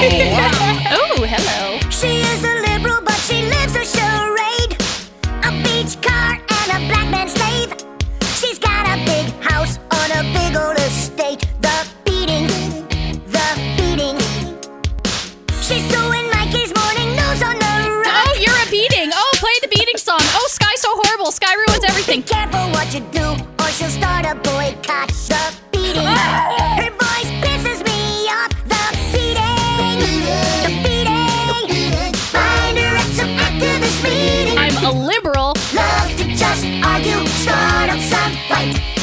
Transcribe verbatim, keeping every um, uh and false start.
Oh, hello. She is a liberal, but she lives a charade. A beach car and a black man's slave. She's got a big house on a big old estate. The beating, the beating. She's doing Mikey's morning news on the rock. Oh, you're a beating. Oh, play the beating song. Oh, Sky's so horrible. Sky ruins everything. Be careful what you do, or she'll start a boycott. The beating. Her voice pisses me off. The beating, the beating. Find her at some activist meeting. I'm a liberal. Loves to just argue, start up some fight.